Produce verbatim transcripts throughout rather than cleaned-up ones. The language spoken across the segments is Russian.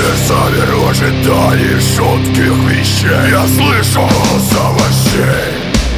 Замер в ожидании жутких вещей. Я слышу голос овощей.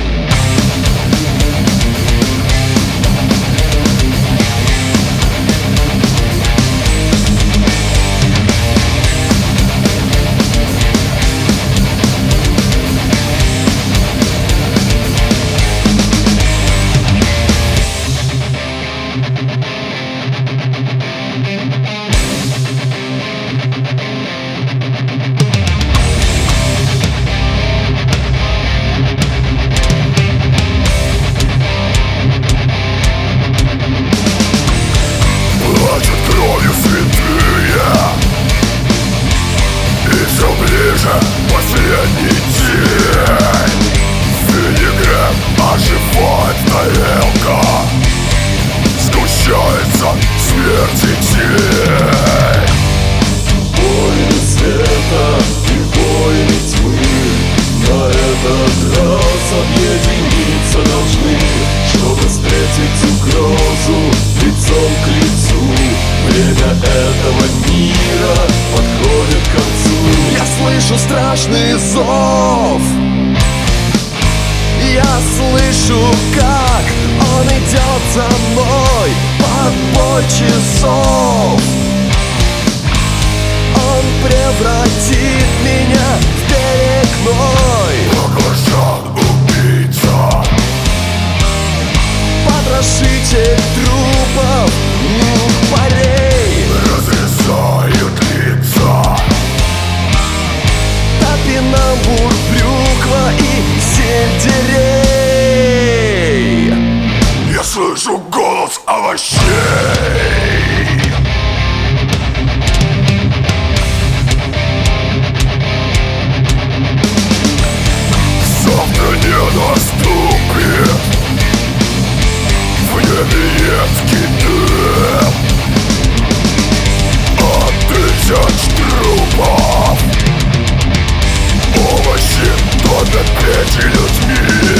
Последний день винегрет оживает тарелка. Сгущается смерти тень. Войны света и войны тьмы на этот раз объединиться должны, чтобы встретить угрозу лицом к лицу. Время этого мира подходит к концу. Я слышу страшный зов. Я слышу, как он идет за мной под бой часов. Он превратит меня в берег мой. Баклажан убийца, потрошитель трупов, парей. разрезают лица. Топинамбур, брюква и сельдерей. Я слышу голос овощей. Завтра не наступит. В небе едкий дым от тысяч трупов. Овощи топят печи людьми.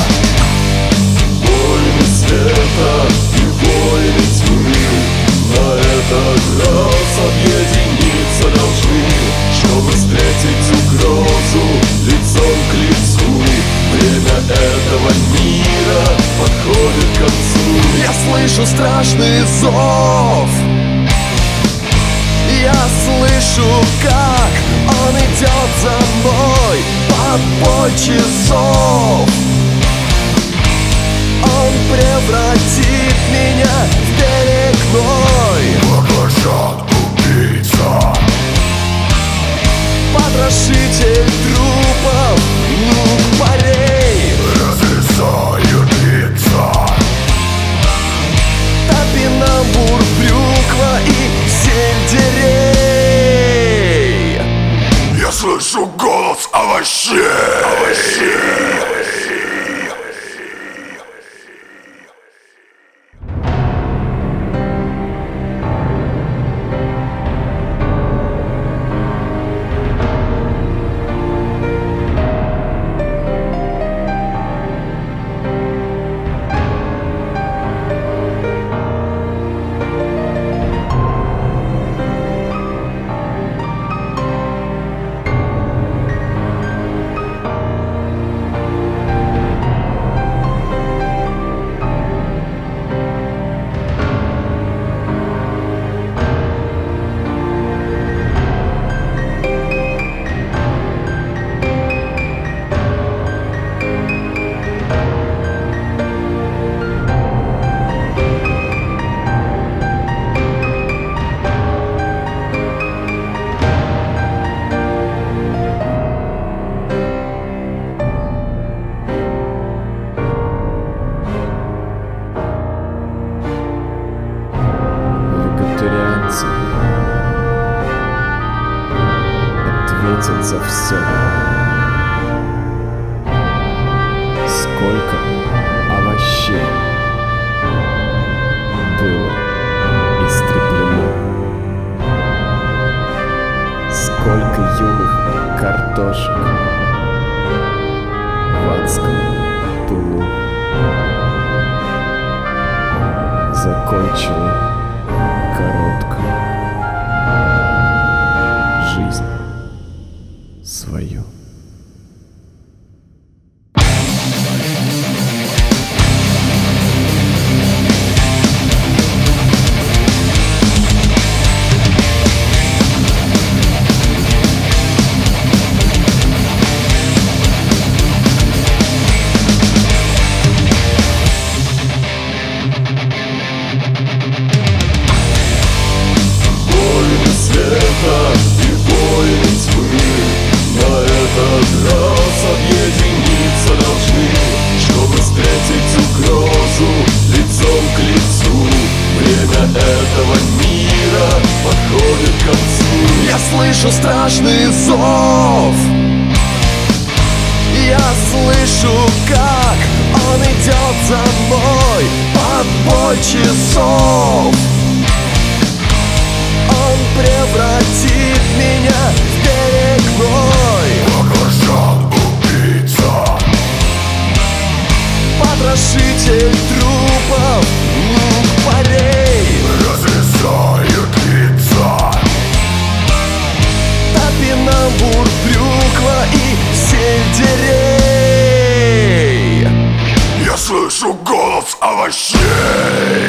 Войны света и войны тьмы на этот раз объединиться должны, чтобы встретить угрозу лицом к лицу. Время этого мира подходит к концу. Я слышу страшный зов. Я слышу, как он идет за мной под бой часов. Он превратит меня в берег мой. Баклажан убийца, потрошитель трупов, парей. разрезают лица. Топинамбур, брюква и сельдерей. Я слышу голос овощей. Овощей. ответят за все. Сколько овощей было истреблено, сколько юных картошек в адском пылу закончила короткую слышу страшный зов. Я слышу, как он идет за мной под бой часов. Он превратит меня в берег гной. Баклажан убийца, Потрошитель трупов, лук парей, разрезает лица. топинамбур, брюква и сельдерей. Я слышу голос овощей.